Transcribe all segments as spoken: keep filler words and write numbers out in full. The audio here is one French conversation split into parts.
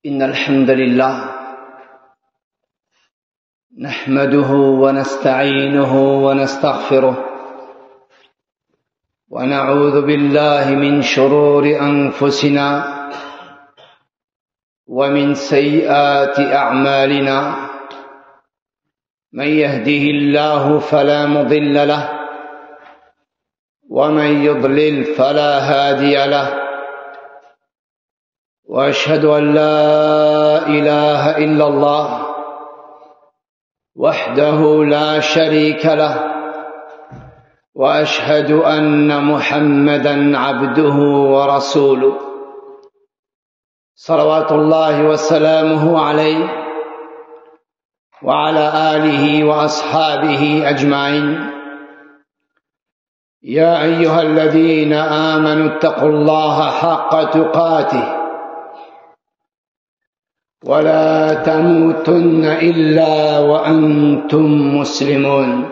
إن الحمد لله نحمده ونستعينه ونستغفره ونعوذ بالله من شرور أنفسنا ومن سيئات أعمالنا من يهده الله فلا مضل له ومن يضلل فلا هادي له وأشهد أن لا إله إلا الله وحده لا شريك له وأشهد أن محمدًا عبده ورسوله صلوات الله وسلامه عليه وعلى آله وأصحابه أجمعين. يا أيها الذين آمنوا اتقوا الله حق تقاته ولا تموتن إلا وأنتم مسلمون.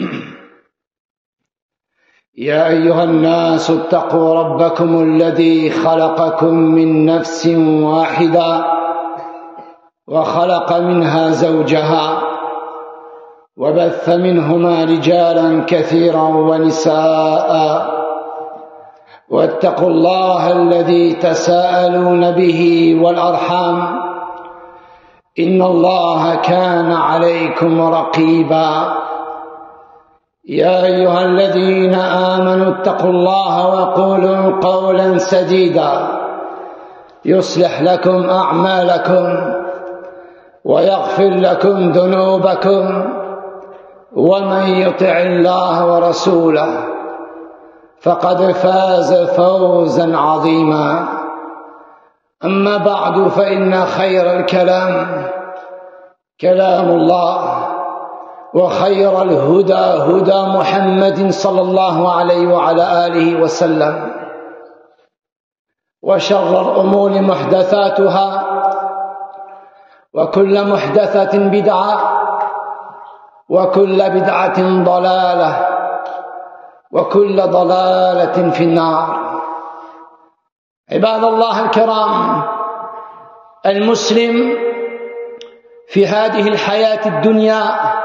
يا أيها الناس اتقوا ربكم الذي خلقكم من نفس واحدة وخلق منها زوجها وبث منهما رجالا كثيرا ونساء واتقوا الله الذي تساءلون به والأرحام إن الله كان عليكم رقيبا. يا أيها الذين آمنوا اتقوا الله وقولوا قولا سديدا يصلح لكم أعمالكم ويغفر لكم ذنوبكم ومن يطع الله ورسوله فقد فاز فوزا عظيما. أما بعد فإن خير الكلام كلام الله وخير الهدى هدى محمد صلى الله عليه وعلى آله وسلم وشر الأمور محدثاتها وكل محدثة بدعة وكل بدعة ضلالة وكل ضلالة في النار. عباد الله الكرام، المسلم في هذه الحياة الدنيا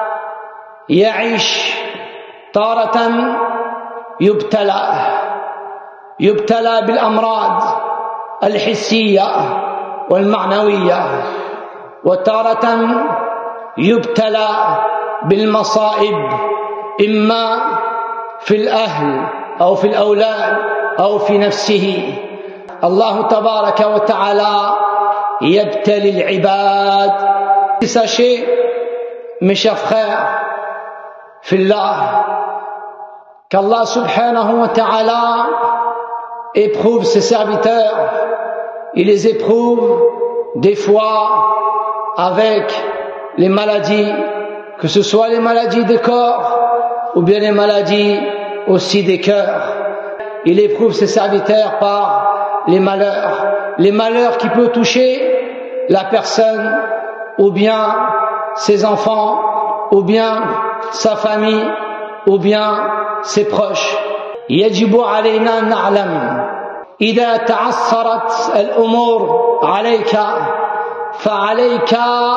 يعيش تارة يبتلى يبتلى بالأمراض الحسية والمعنوية، وتارة يبتلى بالمصائب إما في الأهل أو في الأولاد أو في نفسه. الله تبارك وتعالى يبتلي العباد. Sachez, mes chers frères, fillah, qu'Allah subhanahu wa ta'ala éprouve ses serviteurs. Il les éprouve des fois avec les maladies, que ce soit les maladies des corps ou bien les maladies aussi des cœurs. Il éprouve ses serviteurs par les malheurs, les malheurs qui peuvent toucher la personne ou bien ses enfants ou bien sa famille ou bien ses proches. يجب علينا أن نعلم إذا تعثرت الأمور عليك فعليك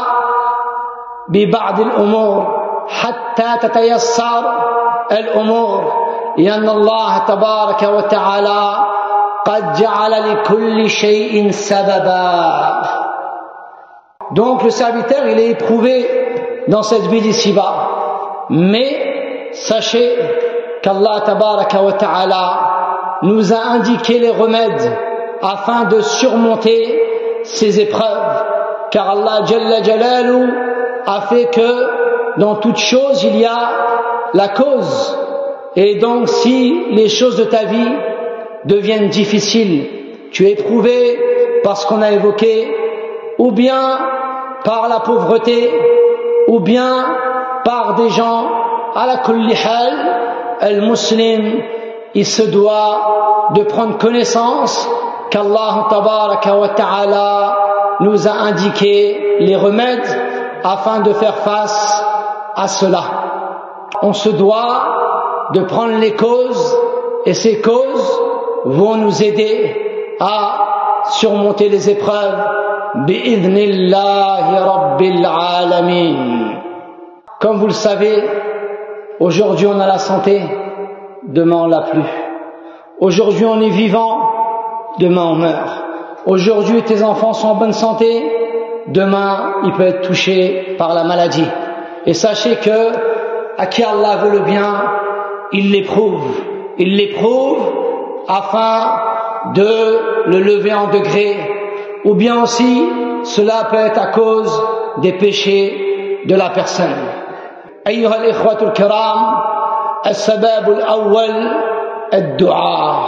ببعض الأمور حتى تتيسر الأمور، لأن الله تبارك وتعالى قد جعل لكل شيء سببا. Donc le serviteur, il est éprouvé dans cette vie d'ici-bas, mais sachez qu'Allah tabaraka wa ta'ala nous a indiqué les remèdes afin de surmonter ces épreuves, car Allah Jalla Jalalu a fait que dans toute chose il y a la cause, et donc si les choses de ta vie deviennent difficiles, tu es éprouvé par ce qu'on a évoqué, ou bien par la pauvreté, ou bien par des gens, à la kulli hal, al-muslim, il se doit de prendre connaissance qu'Allah tabaraka wa ta'ala nous a indiqué les remèdes afin de faire face à cela. On se doit de prendre les causes, et ces causes vont nous aider à surmonter les épreuves بإذن الله رب العالمين. Comme vous le savez, aujourd'hui on a la santé, demain on l'a plus. Aujourd'hui on est vivant, demain on meurt. Aujourd'hui tes enfants sont en bonne santé, demain ils peuvent être touchés par la maladie. Et sachez que à qui Allah veut le bien, il l'éprouve. Il l'éprouve afin de le lever en degrés. Ou bien aussi, cela peut être à cause des péchés de la personne. أيها الإخوة الكرام، السبب الأول الدعاء.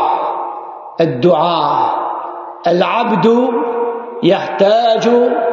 الدعاء. العبد يحتاج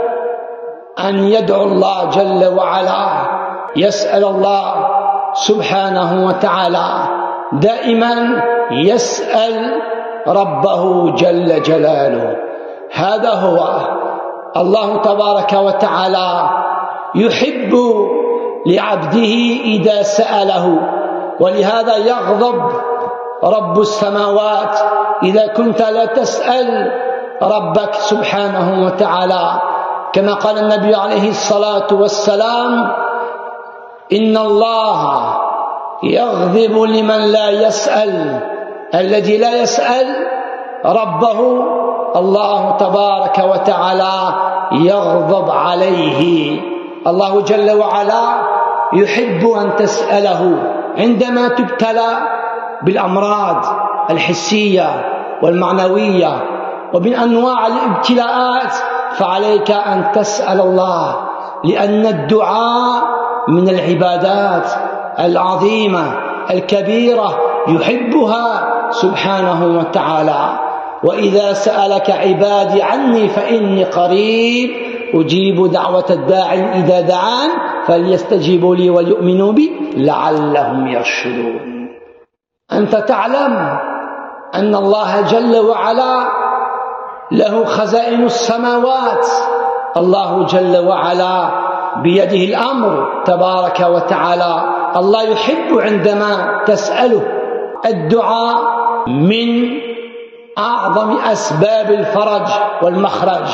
أن يدعو الله جل وعلا، يسأل الله سبحانه وتعالى، دائما يسأل ربه جل جلاله. هذا هو الله تبارك وتعالى يحب لعبده إذا سأله، ولهذا يغضب رب السماوات إذا كنت لا تسأل ربك سبحانه وتعالى، كما قال النبي عليه الصلاة والسلام: إن الله يغضب لمن لا يسأل. الذي لا يسأل ربه الله تبارك وتعالى يغضب عليه. الله جل وعلا يحب أن تسأله عندما تبتلى بالأمراض الحسية والمعنوية ومن أنواع الابتلاءات، فعليك أن تسأل الله، لأن الدعاء من العبادات العظيمة الكبيرة يحبها سبحانه وتعالى. وإذا سألك عبادي عني فإني قريب أجيب دعوة الداعي إذا دعان فليستجيبوا لي وليؤمنوا بي لعلهم يرشدون. أنت تعلم أن الله جل وعلا له خزائن السماوات. الله جل وعلا بيده الأمر تبارك وتعالى. الله يحب عندما تسأله. الدعاء من أعظم أسباب الفرج والمخرج،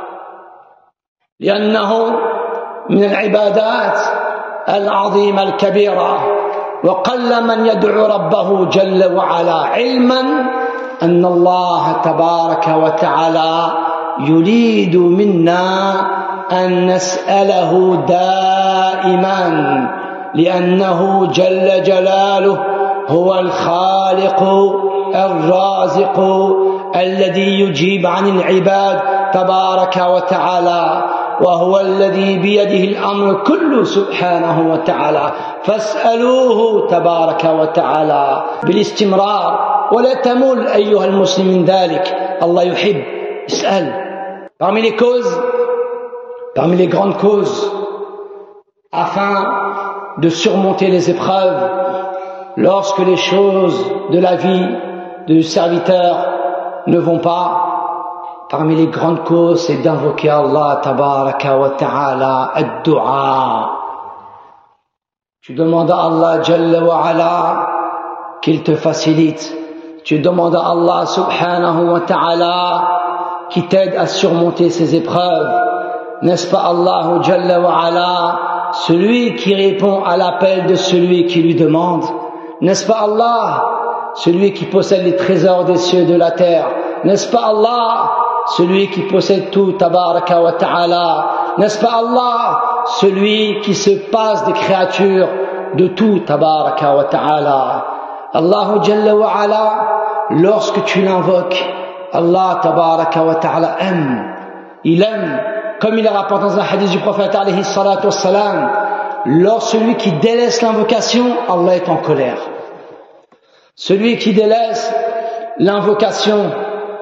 لأنه من العبادات العظيمة الكبيرة، وقل من يدعو ربه جل وعلا، علما أن الله تبارك وتعالى يريد منا أن نسأله دائما، لأنه جل جلاله هو الخالق الرازق الذي يجيب عن العباد تبارك وتعالى، وهو الذي بيده الأمر كله سبحانه وتعالى. فاسألوه تبارك وتعالى بالاستمرار ولا تمل أيها المسلم ذلك. الله يحب. اسأل. Parmi les causes, parmi les grandes causes, afin de surmonter les épreuves, lorsque les choses de la vie du serviteur ne vont pas, parmi les grandes causes, c'est d'invoquer Allah tabaraka wa ta'ala, ad-du'a. Tu demandes à Allah jalla wa ala qu'il te facilite. Tu demandes à Allah subhanahu wa ta'ala qui t'aide à surmonter ces épreuves. N'est-ce pas Allah jalla wa ala, celui qui répond à l'appel de celui qui lui demande? N'est-ce pas Allah, celui qui possède les trésors des cieux et de la terre? N'est-ce pas Allah, celui qui possède tout, tabaraka wa ta'ala? N'est-ce pas Allah, celui qui se passe des créatures de tout, tabaraka wa ta'ala? Allah jalla wa ala, lorsque tu l'invoques, Allah tabaraka wa ta'ala aime. Il aime, comme il est rapporté dans un hadith du prophète alayhi salatu wassalam, lorsque celui qui délaisse l'invocation, Allah est en colère. Celui qui délaisse l'invocation,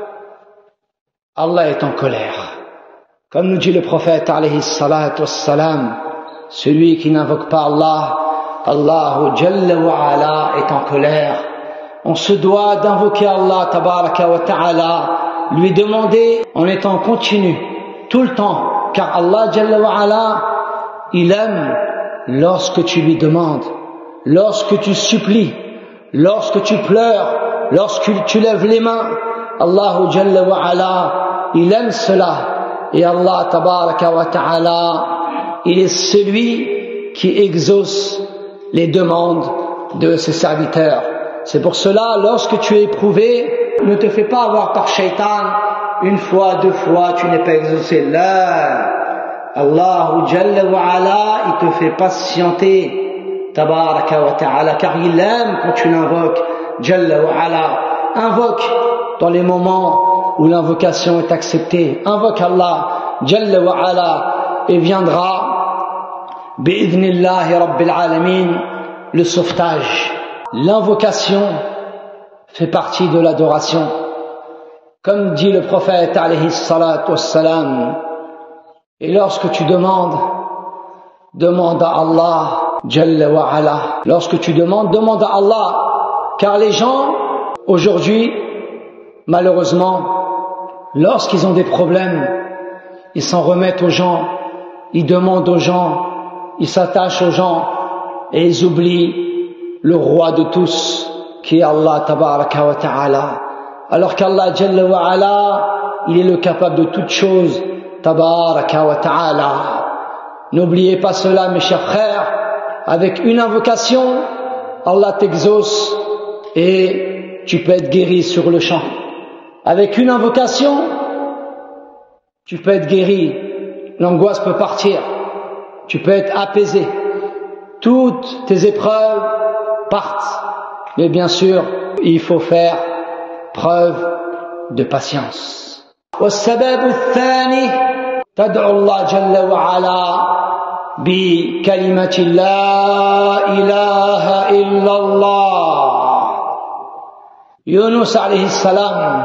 Allah est en colère. Comme nous dit le prophète alayhi salatu wassalam, celui qui n'invoque pas Allah, Allah jalla wa ala est en colère. On se doit d'invoquer Allah tabaraka wa ta'ala, lui demander en étant continu, tout le temps, car Allah jalla wa ala, il aime lorsque tu lui demandes, lorsque tu supplies, lorsque tu pleures, lorsque tu lèves les mains. Allah jalla wa ala, il aime cela. Et Allah tabaraka wa ta'ala, il est celui qui exauce les demandes de ses serviteurs. C'est pour cela, lorsque tu es éprouvé, ne te fais pas avoir par shaitan, une fois, deux fois, tu n'es pas exaucé. Là, Allah Jalla wa ala, il te fait patienter, tabaraka wa ta'ala, car il aime quand tu l'invoques, Jalla wa ala. Invoque dans les moments où l'invocation est acceptée. Invoque Allah, Jalla wa ala, et viendra, bi'idhnillahi rabbil alamin, le sauvetage. L'invocation fait partie de l'adoration. Comme dit le prophète alayhi salatu wassalam, et lorsque tu demandes, demande à Allah, Jalla wa ala. Lorsque tu demandes, demande à Allah, car les gens, aujourd'hui, malheureusement, lorsqu'ils ont des problèmes, ils s'en remettent aux gens, ils demandent aux gens, ils s'attachent aux gens, et ils oublient le roi de tous, qui est Allah tabaraka wa ta'ala. Alors qu'Allah Jalla wa ala, il est le capable de toutes choses, tabaraka wa ta'ala. N'oubliez pas cela, mes chers frères, avec une invocation, Allah t'exauce et tu peux être guéri sur le champ. Avec une invocation, tu peux être guéri, l'angoisse peut partir, tu peux être apaisé, toutes tes épreuves partent. Mais bien sûr, il faut faire preuve de patience. والسبب الثاني تدعو الله جل وعلا بكلمة لا إله إلا الله. يونس عليه السلام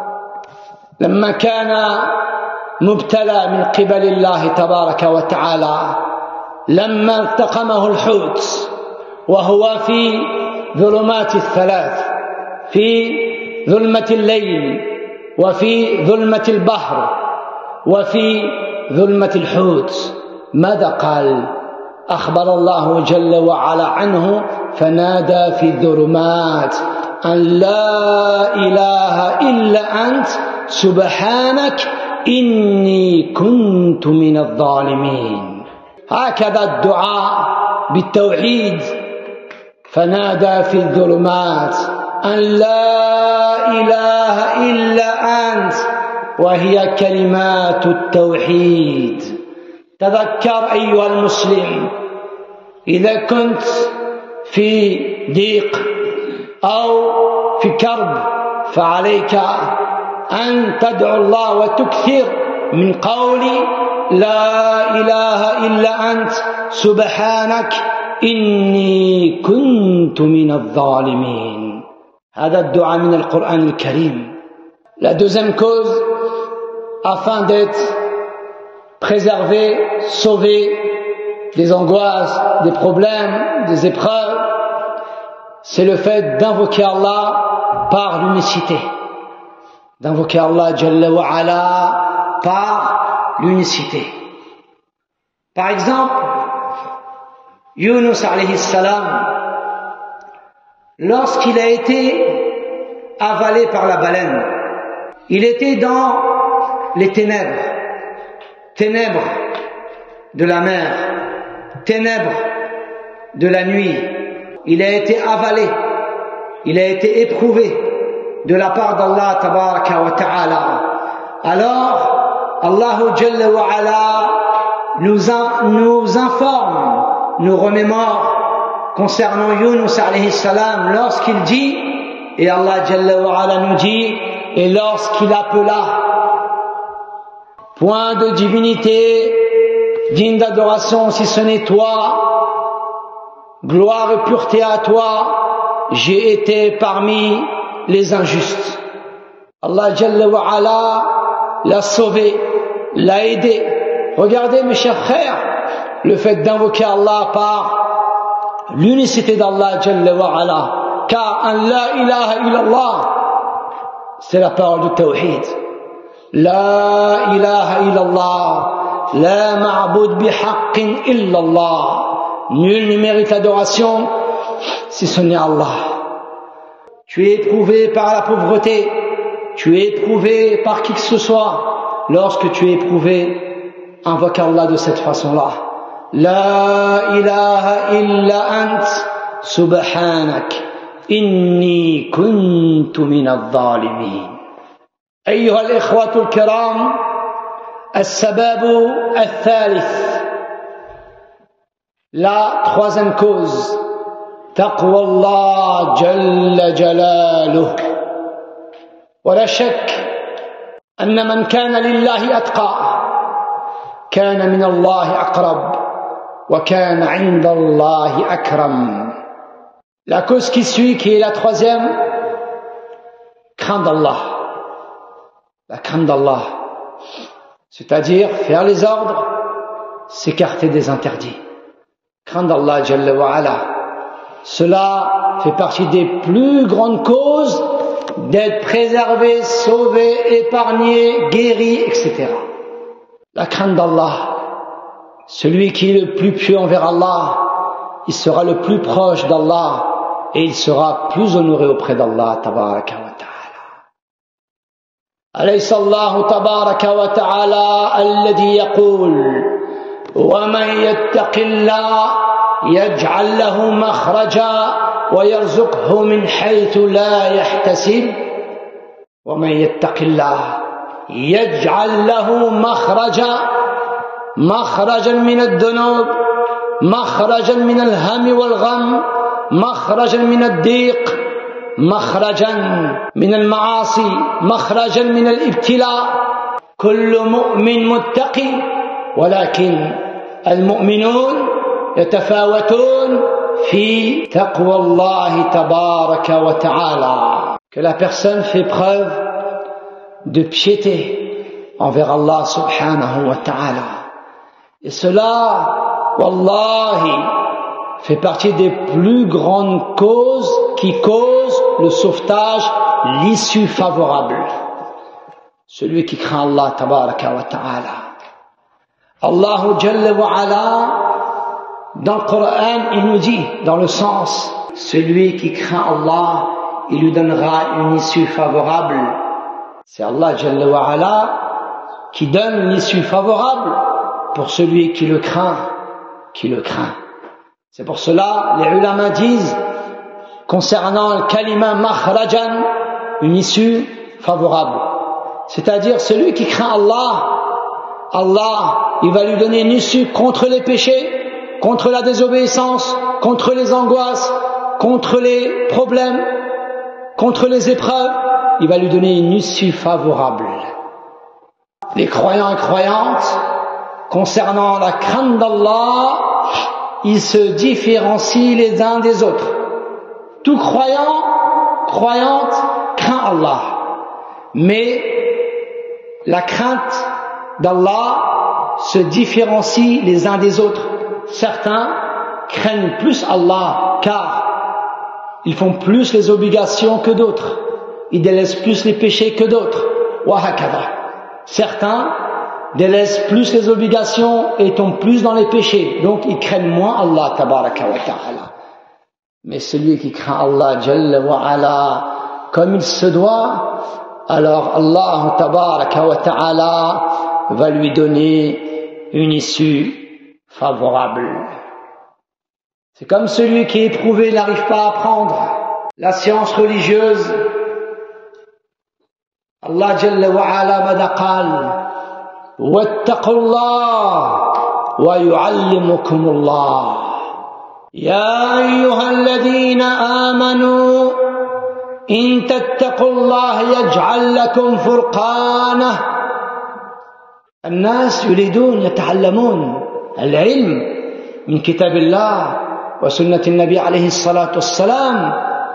لما كان مبتلى من قبل الله تبارك وتعالى، لما التقمه الحوت وهو في ظلمات الثلاث، في ظلمة الليل وفي ظلمة البحر وفي ظلمة الحوت، ماذا قال؟ أخبر الله جل وعلا عنه فنادى في الظلمات أن لا إله إلا أنت سبحانك إني كنت من الظالمين. هكذا الدعاء بالتوحيد، فنادى في الظلمات أن لا إله إلا أنت، وهي كلمات التوحيد. تذكر أيها المسلم، إذا كنت في ضيق أو في كرب فعليك أن تدعو الله وتكثر من قول لا إله إلا أنت سبحانك إني كنت من الظالمين. هذا الدعاء من القرآن الكريم. La deuxième cause, afin d'être préservé, sauvé des angoisses, des problèmes, des épreuves, c'est le fait d'invoquer Allah par l'unicité. D'invoquer Allah Jalla wa ala par l'unicité. Par exemple, Yunus alayhi salam, lorsqu'il a été avalé par la baleine, il était dans les ténèbres, ténèbres de la mer, ténèbres de la nuit. Il a été avalé, il a été éprouvé de la part d'Allah tabaraka wa ta'ala. Alors, Allah Jalla wa ala nous, in, nous informe, nous remémore concernant Yunus alayhi salam lorsqu'il dit, et Allah Jalla wa ala nous dit, et lorsqu'il appela, point de divinité digne d'adoration si ce n'est toi, gloire et pureté à toi, j'ai été parmi les injustes. Allah Jalla wa ala l'a sauvé, l'a aidé. Regardez mes chers frères, le fait d'invoquer Allah par l'unicité d'Allah Jalla wa ala, car un la ilaha illallah, c'est la parole du tawhid. La ilaha illallah, la ma'boud bihaqqin illallah. Nul ne mérite l'adoration si ce n'est Allah. Tu es éprouvé par la pauvreté, tu es éprouvé par qui que ce soit, lorsque tu es éprouvé, invoque Allah de cette façon-là. La ilaha illa ant subhanak inni kuntu min al-zalimin. أيها الإخوة الكرام، السبب الثالث، la troisième cause، تقوى الله جل جلاله. ولا شك أن من كان لله أتقى كان من الله أقرب وكان عند الله أكرم. La cause qui suit, qui est la troisième, craindre Allah. La crainte d'Allah, c'est-à-dire faire les ordres, s'écarter des interdits. Craindre Allah Jalla wa Ala. Cela fait partie des plus grandes causes d'être préservé, sauvé, épargné, guéri, et cetera. La crainte d'Allah. Celui qui est le plus pieux envers Allah, il sera le plus proche d'Allah et il sera plus honoré auprès d'Allah tabaraka wa ta'ala. أليس الله تبارك وتعالى الذي يقول ومن يتق الله يجعل له مخرجا ويرزقه من حيث لا يحتسب ومن يتق الله يجعل له مخرجا مخرجا من الذنوب مخرجا من الهم والغم مخرجا من الضيق مخرجا من المعاصي مخرجا من الابتلاء. كل مؤمن متقي ولكن المؤمنون يتفاوتون في تقوى الله تبارك وتعالى. Que la personne fait preuve de piété envers Allah subhanahu wa ta'ala. Et cela, wallahi, fait partie des plus grandes causes qui causent le sauvetage, l'issue favorable. Celui qui craint Allah tabaraka wa ta'ala. Allah Jalla wa Ala, dans le Coran, il nous dit, dans le sens, celui qui craint Allah, il lui donnera une issue favorable. C'est Allah Jalla wa Ala qui donne une issue favorable pour celui qui le craint, qui le craint. C'est pour cela, les ulama disent, concernant le kalima makhrajan, une issue favorable. C'est-à-dire, celui qui craint Allah, Allah, il va lui donner une issue contre les péchés, contre la désobéissance, contre les angoisses, contre les problèmes, contre les épreuves. Il va lui donner une issue favorable. Les croyants et croyantes, concernant la crainte d'Allah, ils se différencient les uns des autres. Tout croyant, croyante, craint Allah. Mais la crainte d'Allah se différencie les uns des autres. Certains craignent plus Allah car ils font plus les obligations que d'autres. Ils délaissent plus les péchés que d'autres. Wa hakadha. Certains délaissent plus les obligations et tombent plus dans les péchés. Donc ils craignent moins Allah tabaraka wa ta'ala. Mais celui qui craint Allah Jalla wa Ala comme il se doit, alors Allah tabaraka wa ta'ala va lui donner une issue favorable. C'est comme celui qui est éprouvé n'arrive pas à apprendre la science religieuse. Allah Jalla wa Ala mada qal واتقوا الله ويعلمكم الله يا أيها الذين آمنوا إن تتقوا الله يجعل لكم فرقانا. الناس يريدون يتعلمون العلم من كتاب الله وسنة النبي عليه الصلاة والسلام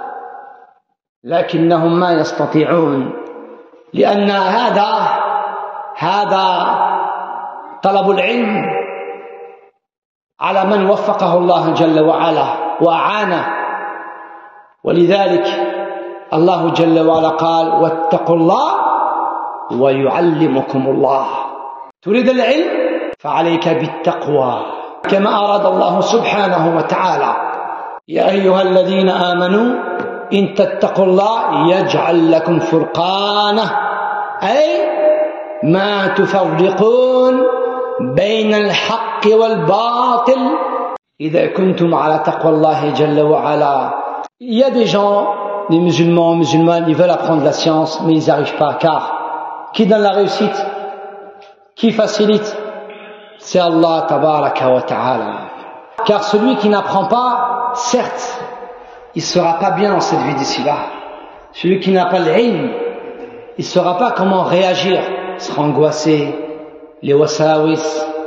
لكنهم ما يستطيعون لأن هذا هذا طلب العلم على من وفقه الله جل وعلا وأعانه. ولذلك الله جل وعلا قال واتقوا الله ويعلمكم الله. تريد العلم فعليك بالتقوى كما أراد الله سبحانه وتعالى يا أيها الذين آمنوا إن تتقوا الله يجعل لكم فرقانا أي ما تفرقون بين الحق والباطل إذا كنتم على تقوى الله جل وعلا. Il y a des gens, des musulmans, musulmanes, ils veulent apprendre la science, mais ils n'y arrivent pas, car qui donne la réussite? Qui facilite? C'est Allah tabaraka wa ta'ala. Car celui qui n'apprend pas, certes, il ne sera pas bien dans cette vie d'ici-là. Celui qui n'a pas l'ilm, il ne saura pas comment réagir, il sera angoissé, les wasawis,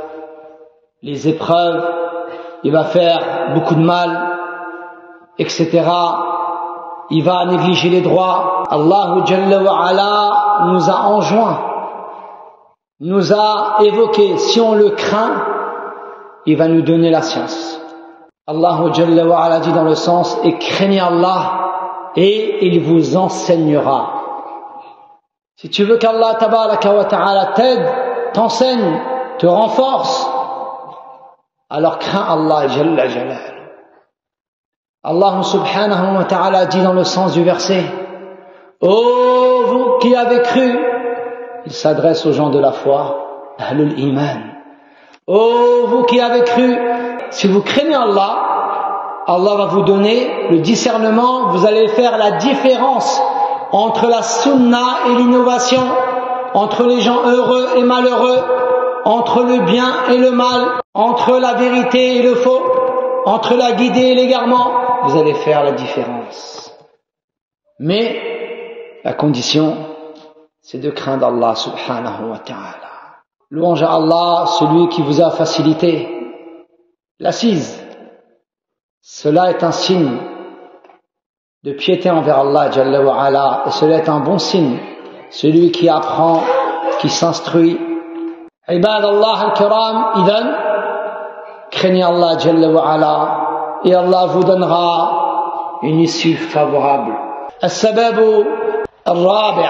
les épreuves, il va faire beaucoup de mal, et cetera. Il va négliger les droits. Allah Jalla wa Ala nous a enjoint, nous a évoqué, si on le craint, il va nous donner la science. Allah Jalla wa Ala dit dans le sens, et craignez Allah, et il vous enseignera. Si tu veux qu'Allah tabaraka wa ta'ala t'aide, t'enseigne, te renforce, alors crains Allah Jalla Jalal. Allah subhanahu wa ta'ala dit dans le sens du verset, ô vous qui avez cru, il s'adresse aux gens de la foi, Ahlul Iman. Ô vous qui avez cru, si vous craignez Allah, Allah va vous donner le discernement, vous allez faire la différence entre la sunna et l'innovation, entre les gens heureux et malheureux, entre le bien et le mal, entre la vérité et le faux, entre la guidée et l'égarement, vous allez faire la différence. Mais la condition, c'est de craindre Allah subhanahu wa ta'ala. Louange à Allah, celui qui vous a facilité l'assise. Cela est un signe de piété envers Allah Jalla wa Ala, et cela est un bon signe. Celui qui apprend, qui s'instruit. Ibad Allah al-kiram, idhan, craignez Allah Jalla wa Ala, et Allah vous donnera une issue favorable. As-sababu al-rabi',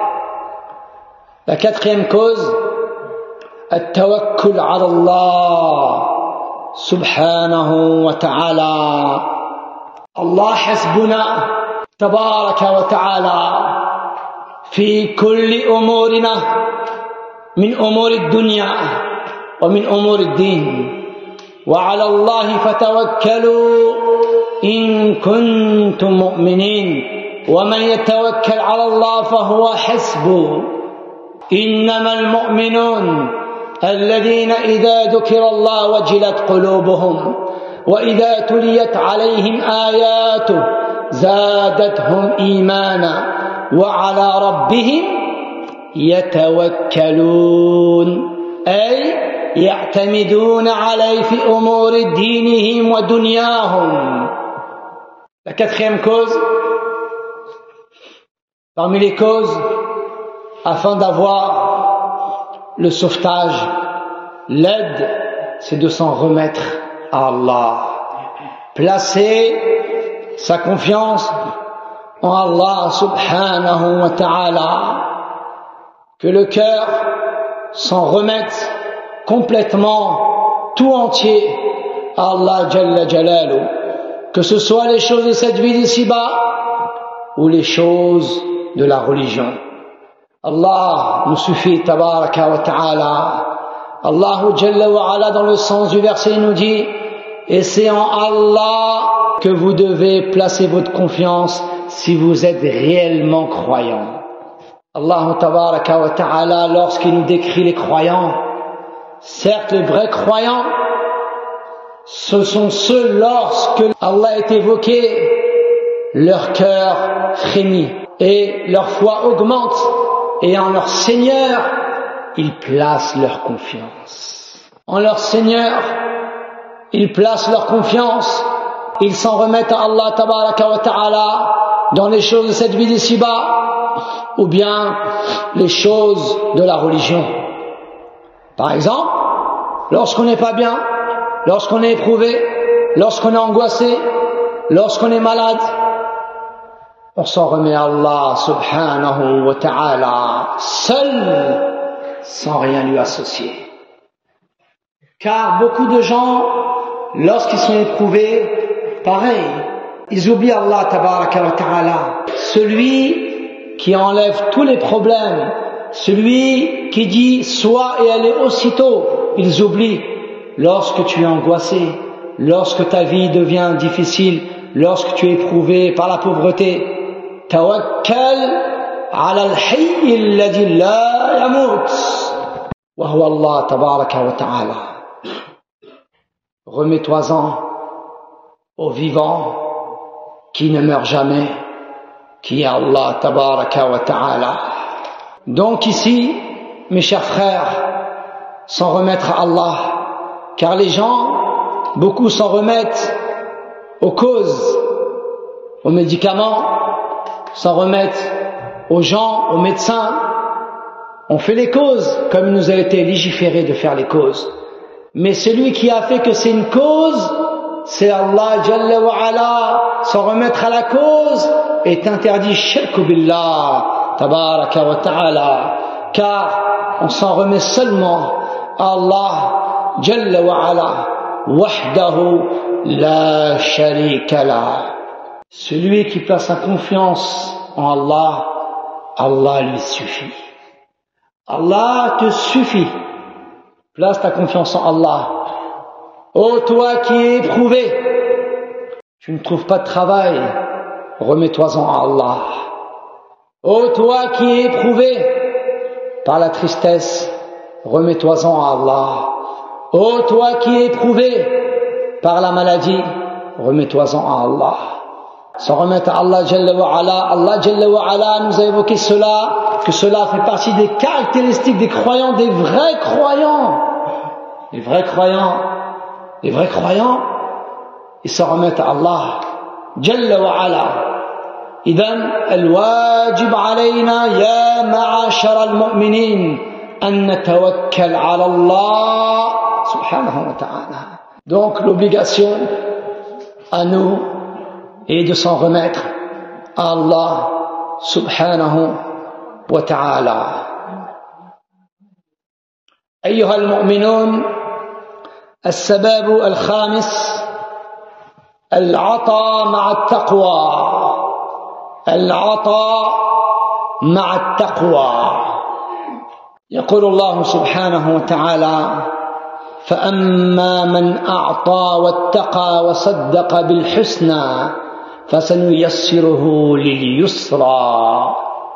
la quatrième cause, at-tawakkul ala Allah subhanahu wa ta'ala. Allah hasbuna tabaraka wa ta'ala fi kulli umurina min umuri ad-dunya wa min umuri ad-din. وعلى الله فتوكلوا إن كنتم مؤمنين ومن يتوكل على الله فهو حسبه إنما المؤمنون الذين إذا ذكر الله وجلت قلوبهم وإذا تليت عليهم آياته زادتهم إيمانا وعلى ربهم يتوكلون أي يعتمدون عليه في أمور دينهم ودنياهم. La quatrième cause, parmi les causes, afin d'avoir le sauvetage, l'aide, c'est de s'en remettre à Allah. Placer sa confiance en Allah subhanahu wa ta'ala. Que le cœur s'en remette complètement, tout entier, à Allah Jalla Jalalu, que ce soit les choses de cette vie d'ici-bas ou les choses de la religion. Allah nous suffit, tabaraka wa ta'ala. Allah Jalla wa Ala, dans le sens du verset, nous dit, et c'est en Allah que vous devez placer votre confiance si vous êtes réellement croyant. Allah tabaraka wa ta'ala, lorsqu'il nous décrit les croyants, certes, les vrais croyants, ce sont ceux lorsque Allah est évoqué, leur cœur frémit et leur foi augmente, et en leur Seigneur, ils placent leur confiance. En leur Seigneur, ils placent leur confiance, ils s'en remettent à Allah tabaraka wa ta'ala dans les choses de cette vie d'ici-bas, ou bien les choses de la religion. Par exemple, lorsqu'on n'est pas bien, lorsqu'on est éprouvé, lorsqu'on est angoissé, lorsqu'on est malade, on s'en remet à Allah subhanahu wa ta'ala, seul, sans rien lui associer. Car beaucoup de gens, lorsqu'ils sont éprouvés, pareil, ils oublient Allah tabaraka wa ta'ala, celui qui enlève tous les problèmes celui qui dit sois et elle est aussitôt, ils oublient. Lorsque tu es angoissé, lorsque ta vie devient difficile, lorsque tu es éprouvé par la pauvreté, tawakkal ala al-hayy alladhi la yamut wa huwa Allah tabaraka wa ta'ala. Remets-toi-en au vivant qui ne meurt jamais, qui est Allah tabaraka wa ta'ala. Donc ici, mes chers frères, s'en remettre à Allah, car les gens, beaucoup s'en remettent aux causes, aux médicaments, s'en remettent aux gens, aux médecins. On fait les causes, comme il nous a été légiféré de faire les causes. Mais celui qui a fait que c'est une cause, c'est Allah Jalla wa Ala. S'en remettre à la cause est interdit, shirku billah, tabaraka wa ta'ala, car on s'en remet seulement à Allah Jalla wa Ala, wahdahu la sharika la. Celui qui place sa confiance en Allah, Allah lui suffit. Allah te suffit. Place ta confiance en Allah. Ô toi qui es éprouvé, tu ne trouves pas de travail, remets-toi-en à Allah. Ô toi qui es éprouvé par la tristesse, remets-toi-en à Allah. Ô toi qui es éprouvé par la maladie, remets-toi-en à Allah. S'en remettre à Allah Jalla wa Ala. Allah Jalla wa Ala nous a évoqué cela, que cela fait partie des caractéristiques des croyants, des vrais croyants. Les vrais croyants, les vrais croyants, ils s'en remettent à Allah Jalla wa Ala. إذن الواجب علينا يا معاشر المؤمنين أن نتوكل على الله سبحانه وتعالى. Donc l'obligation à nous est de s'en remettre à Allah subhanahu wa ta'ala. أيها المؤمنون، السبب الخامس العطاء مع التقوى. العطاء مع التقوى. يقول الله سبحانه وتعالى: فأما من أعطى واتقى وصدق بالحسنى فسنيسره لليسرى.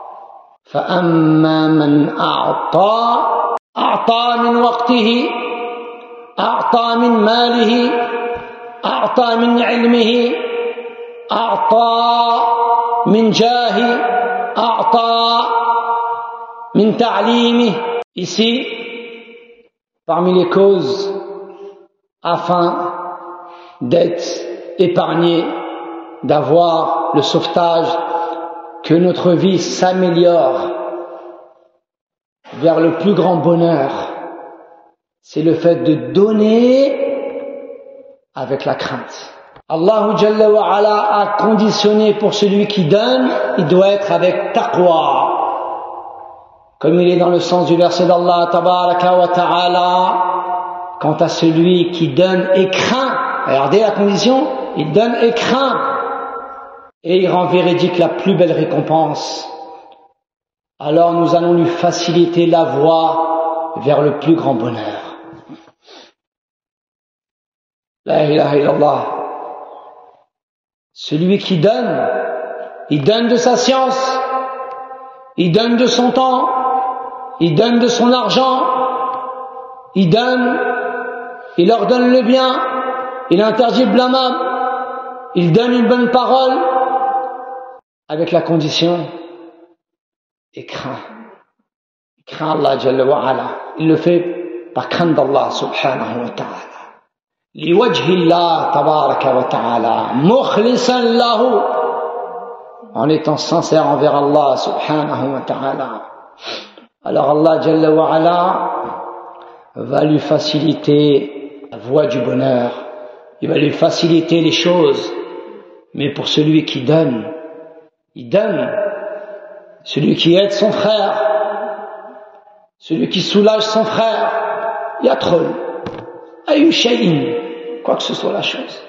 فأما من أعطى أعطى من وقته، أعطى من ماله، أعطى من علمه، أعطى من جاهه، أعطى من تعليمه. Ici, parmi les causes afin d'être épargné, d'avoir le sauvetage, que notre vie s'améliore vers le plus grand bonheur, c'est le fait de donner avec la crainte. Allah Jalla wa Ala a conditionné pour celui qui donne, il doit être avec taqwa. Comme il est dans le sens du verset d'Allah Tabaraka wa Ta'ala, quant à celui qui donne et craint, regardez la condition, il donne et craint, et il rend véridique la plus belle récompense. Alors nous allons lui faciliter la voie vers le plus grand bonheur. La ilaha illallah. Celui qui donne, il donne de sa science, il donne de son temps, il donne de son argent, il donne, il ordonne le bien, il interdit le blâmable, il donne une bonne parole, avec la condition, il craint. Il craint Allah Jalla wa Ala. Il le fait par crainte d'Allah subhanahu wa ta'ala. لوجه الله تبارك وتعالى مخلصا له, en étant sincère envers Allah subhanahu wa ta'ala. Alors Allah Jalla wa Ala va lui faciliter la voie du bonheur, il va lui faciliter les choses. Mais pour celui qui donne, il donne, celui qui aide son frère, celui qui soulage son frère, yatrul ayu shay'in, quoi que ce soit la chose.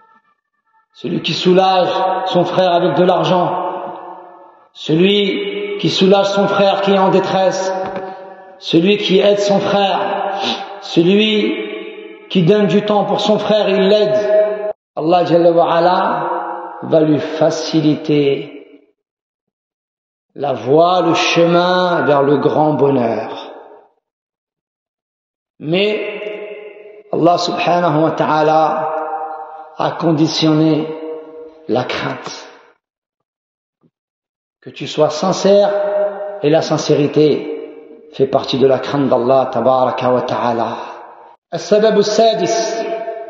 Celui qui soulage son frère avec de l'argent, celui qui soulage son frère qui est en détresse, celui qui aide son frère, celui qui donne du temps pour son frère, il l'aide. Allah Jalla wa Ala va lui faciliter la voie, le chemin vers le grand bonheur. Mais Allah subhanahu wa ta'ala a conditionné la crainte. Que tu sois sincère, et la sincérité fait partie de la crainte d'Allah tabaraka wa ta'ala. السبب السادس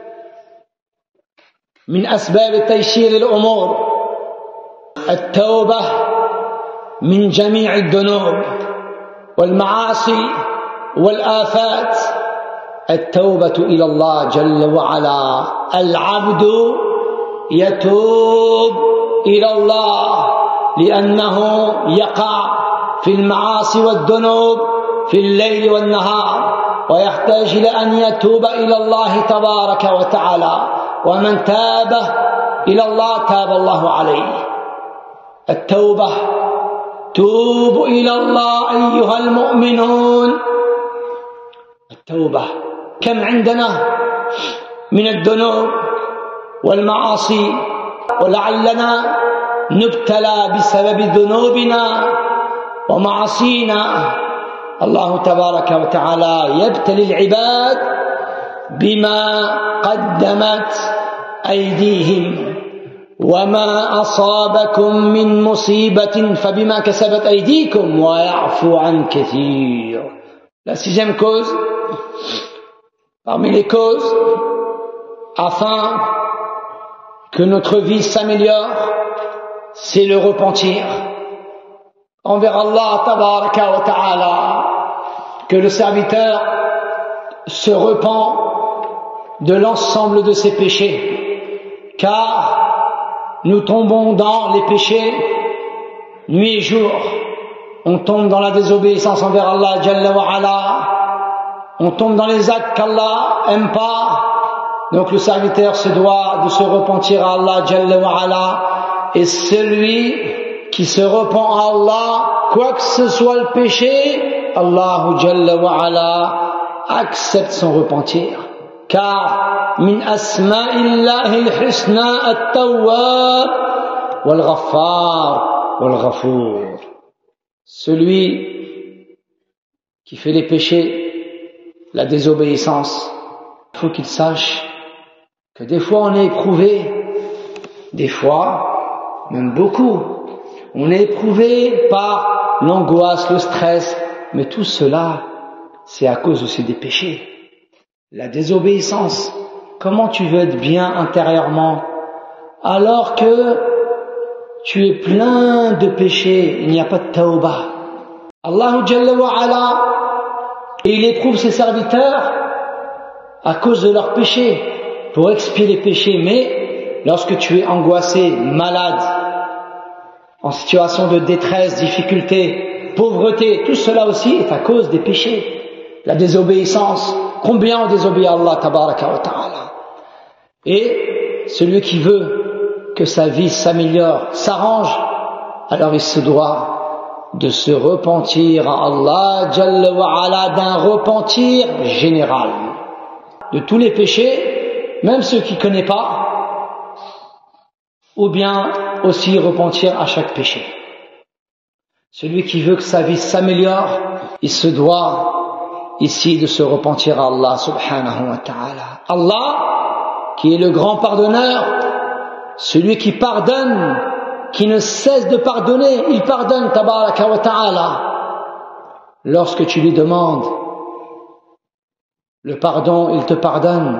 من أسباب تيسير الأمور التوبة من جميع الذنوب والمعاصي والآفات. التوبة إلى الله جل وعلا. العبد يتوب إلى الله لأنه يقع في المعاصي والذنوب في الليل والنهار، ويحتاج إلى أن يتوب إلى الله تبارك وتعالى. ومن تاب إلى الله تاب الله عليه. التوبة، توبوا إلى الله أيها المؤمنون. التوبة، كم عندنا من الذنوب والمعاصي، ولعلنا نبتلى بسبب ذنوبنا ومعاصينا. الله تبارك وتعالى يبتلي العباد بما قدمت أيديهم. وما أصابكم من مصيبة فبما كسبت أيديكم ويعفو عن كثير. La sixième cause, parmi les causes, afin que notre vie s'améliore, c'est le repentir envers Allah tabaraka wa ta'ala, que le serviteur se repent de l'ensemble de ses péchés, car nous tombons dans les péchés nuit et jour. On tombe dans la désobéissance envers Allah Jalla wa Ala, on tombe dans les actes qu'Allah aime pas. Donc le serviteur se doit de se repentir à Allah Jalla wa Ala, et celui qui se repent à Allah, quoi que ce soit le péché, Allah Jalla wa Ala accepte son repentir. Car min asma'illahi al-husna at-tawwab wal-ghaffar wal-ghafour. Celui qui fait les péchés, la désobéissance, il faut qu'il sache que des fois on est éprouvé, des fois, même beaucoup, on est éprouvé par l'angoisse, le stress, mais tout cela, c'est à cause aussi des péchés. La désobéissance, comment tu veux être bien intérieurement alors que tu es plein de péchés, il n'y a pas de tawbah. Allah Jalla wa Ala, il éprouve ses serviteurs à cause de leurs péchés, pour expier les péchés. Mais lorsque tu es angoissé, malade, en situation de détresse, difficulté, pauvreté, tout cela aussi est à cause des péchés. La désobéissance, combien on désobéit à Allah tabaraka wa ta'ala. Et celui qui veut que sa vie s'améliore, s'arrange, alors il se doit de se repentir à Allah Jalla wa Ala, d'un repentir général de tous les péchés, même ceux qu'il ne connaît pas, ou bien aussi repentir à chaque péché. Celui qui veut que sa vie s'améliore, il se doit ici de se repentir à Allah subhanahu wa ta'ala. Allah, qui est le grand pardonneur, celui qui pardonne, qui ne cesse de pardonner, il pardonne tabaraka wa ta'ala. Lorsque tu lui demandes le pardon, il te pardonne.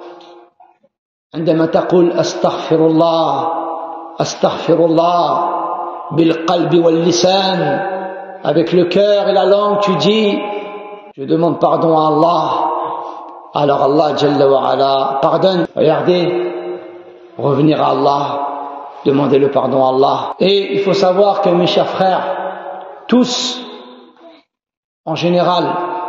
عندما تقول أستغفر الله أستغفر الله بالقلب واللسان, avec le cœur et la langue tu dis je demande pardon à Allah, alors Allah Jalla wa Ala pardonne. Regardez, revenir à Allah, demander le pardon à Allah. Et il faut savoir que mes chers frères, tous en général,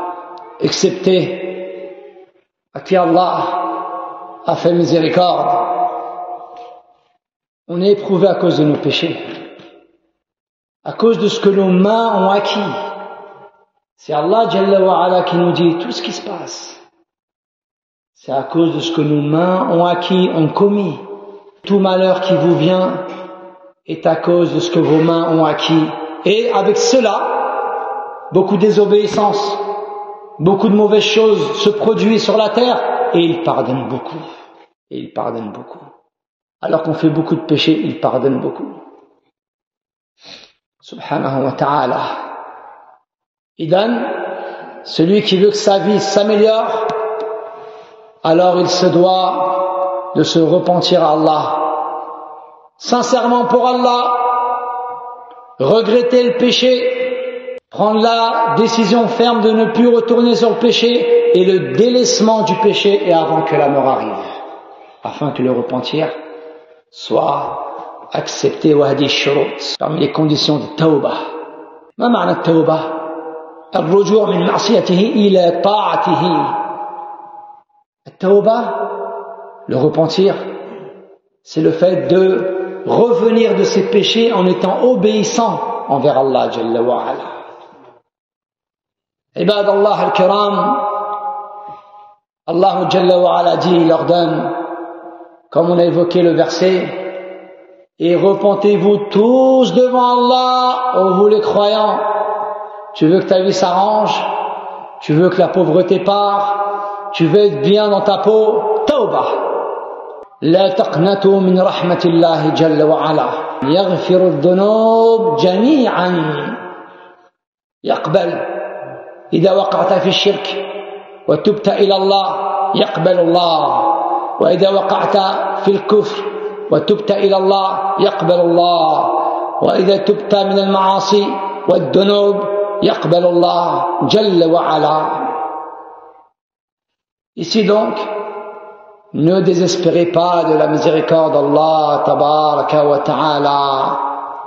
excepté à qui Allah a fait miséricorde, on est éprouvé à cause de nos péchés. à cause de ce que nos mains ont acquis. C'est Allah Jalla wa Ala qui nous dit tout ce qui se passe. C'est à cause de ce que nos mains ont acquis, ont commis. Tout malheur qui vous vient est à cause de ce que vos mains ont acquis. Et avec cela, beaucoup de désobéissance, beaucoup de mauvaises choses se produisent sur la terre et il pardonne beaucoup. Et il pardonne beaucoup. Alors qu'on fait beaucoup de péchés, il pardonne beaucoup. Subhanahu wa ta'ala. Idan, celui qui veut que sa vie s'améliore, alors il se doit de se repentir à Allah. Sincèrement pour Allah, regretter le péché, prendre la décision ferme de ne plus retourner sur le péché et le délaissement du péché et avant que la mort arrive, afin que le repentir soit accepté. Wahdi shurut, parmi les conditions de tawbah. Ma ma'na tawbah? الرجوع من معصيته إلى طاعته. Tawbah, le repentir, c'est le fait de revenir de ses péchés en étant obéissant envers Allah Jalla wa Ala. Ibad Allah al-Kiram, Allah Jalla wa Ala dit, il ordonne, comme on a évoqué le verset, et repentez-vous tous devant Allah, ô vous les croyants. Tu veux que ta vie s'arrange, tu veux que la pauvreté part, tu veux être bien dans ta peau, tawbah. لا تقنطوا من رحمة الله جل وعلا يغفر الذنوب جميعا يقبل إذا وقعت في الشرك وتبت إلى الله يقبل الله وإذا وقعت في الكفر وتبت إلى الله يقبل الله وإذا تبت من المعاصي والذنوب يقبل الله جل وعلا. Ici donc, ne désespérez pas de la miséricorde d'Allah tabaraka wa ta'ala.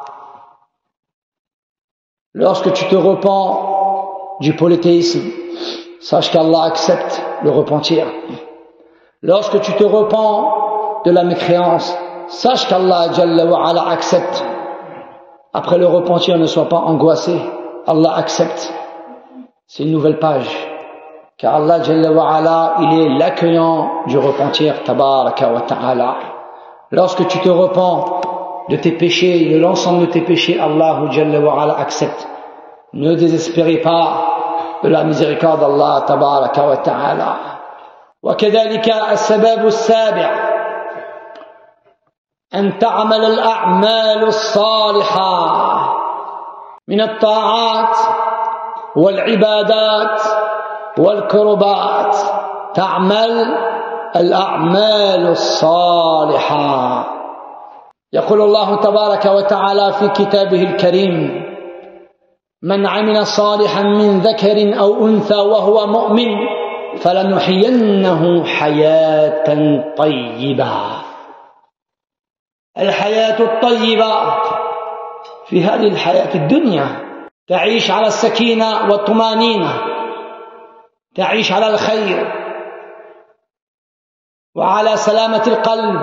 Lorsque tu te repens du polythéisme, sache qu'Allah accepte le repentir. Lorsque tu te repens de la mécréance, sache qu'Allah Jalla wa Ala accepte. Après le repentir, ne sois pas angoissé. Allah accepte. C'est une nouvelle page. Car Allah Jalla wa Ala, il est l'accueillant du repentir, tabaraka wa ta'ala. Lorsque tu te repens de tes péchés, de l'ensemble de tes péchés, Allah Jalla wa Ala accepte. Ne désespérez pas de la miséricorde d'Allah, tabaraka wa ta'ala. وكذلك السبب السابع أن تعمل الأعمال الصالحة من الطاعات والعبادات والقربات. تعمل الأعمال الصالحة. يقول الله تبارك وتعالى في كتابه الكريم: من عمل صالحا من ذكر أو أنثى وهو مؤمن فلنحيينه حياة طيبة. الحياة الطيبة في هذه الحياة الدنيا تعيش على السكينة والطمأنينة، تعيش على الخير وعلى سلامة القلب.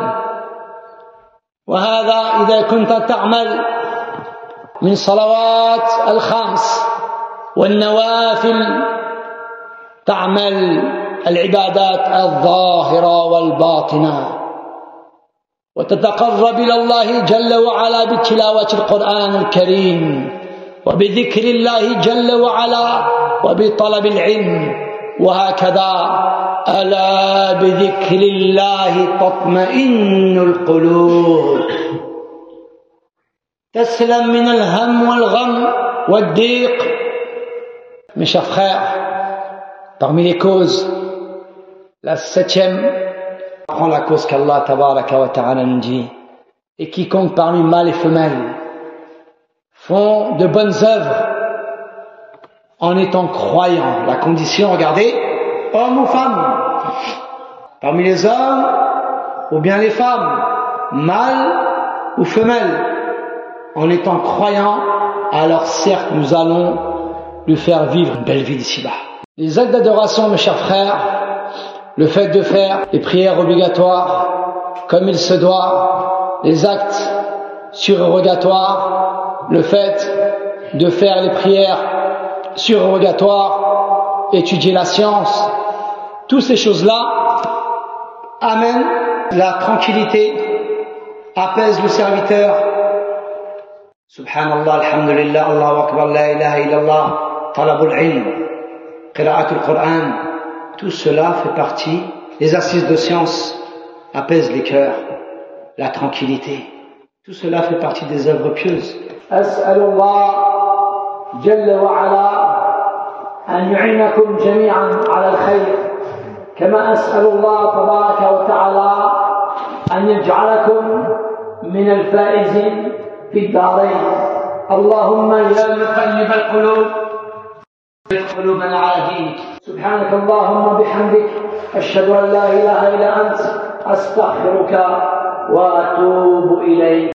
وهذا إذا كنت تعمل من صلوات الخمس والنوافل، تعمل العبادات الظاهرة والباطنة، وتتقرب إلى الله جل وعلا بتلاوة القرآن الكريم وبذكر الله جل وعلا وبطلب العلم. وهكذا ألا بذكر الله تطمئن القلوب. تسلم من الهم والغم والضيق. Mes chers frères, parmi les causes, la septième prend la cause qu'Allah tabaraka wa ta'ala nous dit: et quiconque parmi mâles et femelles font de bonnes œuvres en étant croyants. La condition, regardez, hommes ou femmes, parmi les hommes ou bien les femmes, mâles ou femelles, en étant croyants, alors certes nous allons lui faire vivre une belle vie d'ici-bas. Les actes d'adoration, mes chers frères, le fait de faire les prières obligatoires comme il se doit, les actes surérogatoires, le fait de faire les prières surrogatoires, étudier la science, toutes ces choses-là amènent la tranquillité, apaisent le serviteur. Subhanallah, alhamdulillah, Allahu akbar, la ilaha illallah, talabul ilm, qira'atul Qur'an, tout cela fait partie, les assises de science apaisent les cœurs, la tranquillité. Tout cela fait partie des œuvres pieuses. As'alullah jalla wa ala an yu'inakum jami'an ala al-khayr kama as'alullah tabaraka wa ta'ala an yaj'alakum min al-faizin fi ad-darain. Allahumma ya muqallib al-qulub قلوبنا على دينك سبحانك اللهم بحمدك أشهد أن لا إله إلا أنت أستغفرك وأتوب إليك